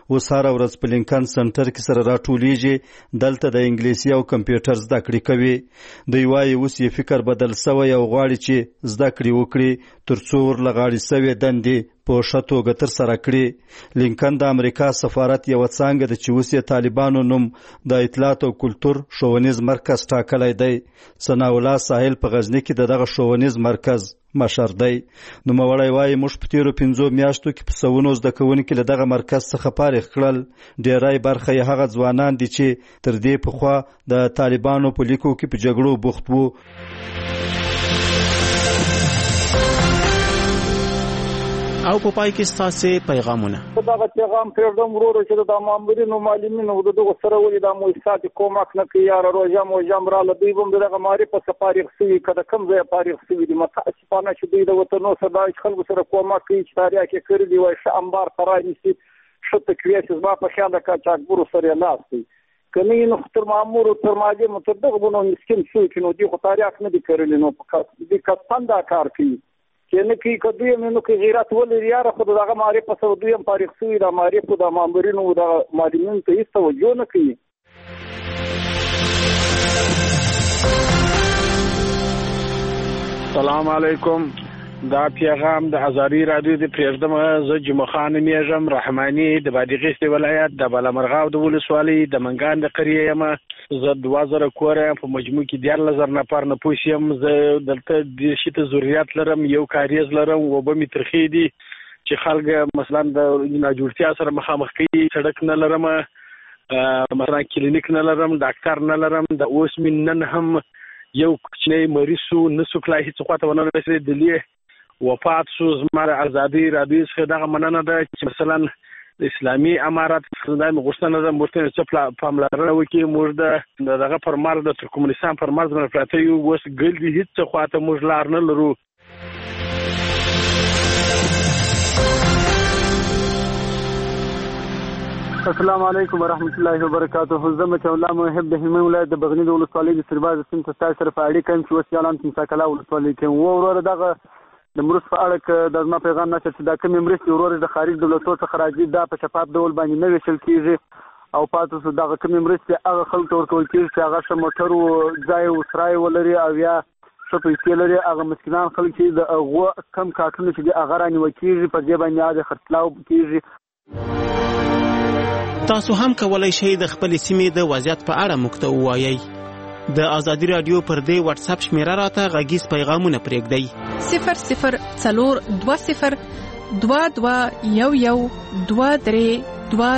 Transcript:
اوس هره ورځ په لینکن سنټر کې سره راټولیږي، دلته د انګلیسي او کمپیوټر زده کړې کوي. دوی وایي اوس یې فکر بدل سوی او غواړي چې زده کړې وکړي ترڅو ورلغاړې سوې دندې په ښه توګه ترسره کړي. لینکن د امریکا سفارت یوه څانګه ده چې اوس یې طالبانو نوم د اطلاعات او کلتور ښوونیز مرکز ټاکلی دی. ثناء الله ساحل په غزني کې د دغه ښوونیز مرکز مشر دی. نوموړی وایي موږ په تیرو 5 میاشتو کې په سوونو زده کوونکي له دغه مرکز څخه فارغ کړل. ډیری برخه یې هغه ځوانان دي چې تر دې پخوا د طالبانو په لیکو کې په جګړو بوخت وو. او په پای کې ستاسو پیغامونه. دغه پیغام پرېږدم ورور چې د مامورینو معلمینو دغه سره ولې د مؤسسات کومک نه کوي یا روزه موجم را لدی بم دغه معرفت څخه فارغ شوي کده کم ځای فارغ شوي دي. متاسفانه چې دوی د وطنو سره د خلکو سره کومک کوي چې تاریخ کې کړی دی وای ش انبار قرار نشي شته کوي چې ما په خیال کا چاکبور سره لاس دی کني نو تر مامور تر ماجه متدغ بنو مسكين شو چې نو دی خو تاریخ نه دی کړی نو په کستان دا کار کوي چې کې کدی منو کې غیرت ولري یا خو دغه معرفت په سو دویم فارغ شوی د معرفت د مامورینو د معلمین ته هیڅ توجه نه کوي. سلام علیکم. دا پیغام د ازاری رادیو د پرېږدم. زه جمعه خان میږم رحماني د بادغیس ولایت د بالامرغاو د ولسوالۍ د منګان د قریه یم. زه 2000 کور په مجموع کې 10000 نفر نه پوښیم. زه دلته د شته ضرورت لرم، یو کاریز لرم و به می ترخی دي چې خلک مثلا د ناجوړتیا سره مخامخ کوي. سړک نه لرم، مثلا کلینیک نه لرم، ډاکټر نه لرم. د اوس من نن هم یو کوچنی مریضو نسو کله هیڅ خواته ونه رسېدلی دلی وفات شو. زما ازادي رادیو څخه دغه مننه ده چې مثلا د اسلامي امارات د غوښتنه ده مرته چې پاملرنه وکړي. موږ دغه فرمان د ترکمنستان فرمان باندې پراته یو اوس ګل دي هیڅ خواته موږ لار نه لرو. السلام علیکم ورحمت الله وبرکاته. زما چې الله محب د هلمند ولایت د بغنی د ولسوالۍ د سرباز سیم ته سره په اړیکه کې وسیالان تنسا کلا ولسوالۍ کې و ورور دغه د مرستې په اړه کې د ما پیغام نشته چې دا کوم مرستې ورور د خارج دولتونو څخه راځي دا په شفاف ډول باندې نه ویشل کیږي او پاتې سو دغه کوم مرستې هغه خلکو ورکول کیږي چې هغه سم موټر او ځای او سرای ولري او یا څه پیسې لري. هغه مسکینان خلک چې د هغه کم کارتونه چې هغه رانیول کیږي په دې باندې د خرڅلاو کیږي. تاسو هم کولای شئ د خپل سیمې د وضعیت په اړه موږ ته ووایئ. د ازادي رادیو پر دې واتس اپ شمیره راته غږیز پیغامونه پرېږدئ 00 420 22 11 23